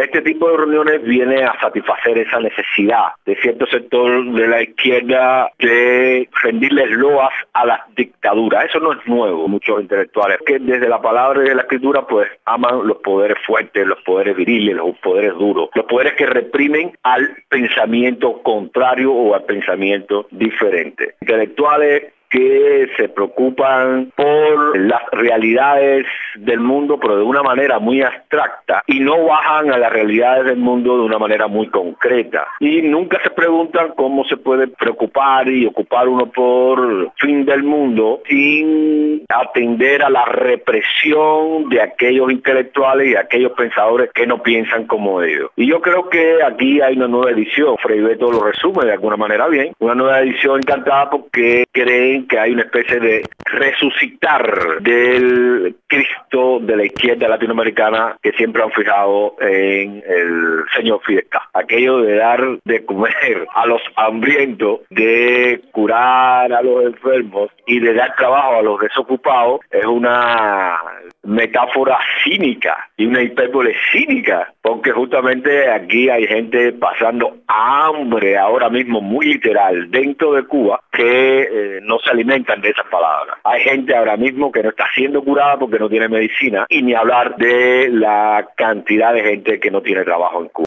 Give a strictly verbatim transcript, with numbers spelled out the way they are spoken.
Este tipo de reuniones viene a satisfacer esa necesidad de cierto sector de la izquierda de rendirles loas a las dictaduras. Eso no es nuevo, muchos intelectuales, que desde la palabra y de la escritura pues aman los poderes fuertes, los poderes viriles, los poderes duros, los poderes que reprimen al pensamiento contrario o al pensamiento diferente. Intelectuales que se preocupan por las realidades del mundo, pero de una manera muy abstracta, y no bajan a las realidades del mundo de una manera muy concreta. Y nunca se preguntan cómo se puede preocupar y ocupar uno por el fin del mundo sin atender a la represión de aquellos intelectuales y aquellos pensadores que no piensan como ellos. Y yo creo que aquí hay una nueva edición. Frei Beto lo resume de alguna manera bien. Una nueva edición encantada porque creen que hay una especie de resucitar del Cristo de la izquierda latinoamericana que siempre han fijado en el señor Fidel Castro. Aquello de dar de comer a los hambrientos, de curar a los enfermos y de dar trabajo a los desocupados es una metáfora cínica y una hipérbole cínica, porque justamente aquí hay gente pasando hambre ahora mismo, muy literal, dentro de Cuba, que eh, no se alimentan de esas palabras. Hay gente ahora mismo que no está siendo curada porque no tiene medicina, y ni hablar de la cantidad de gente que no tiene trabajo en Cuba.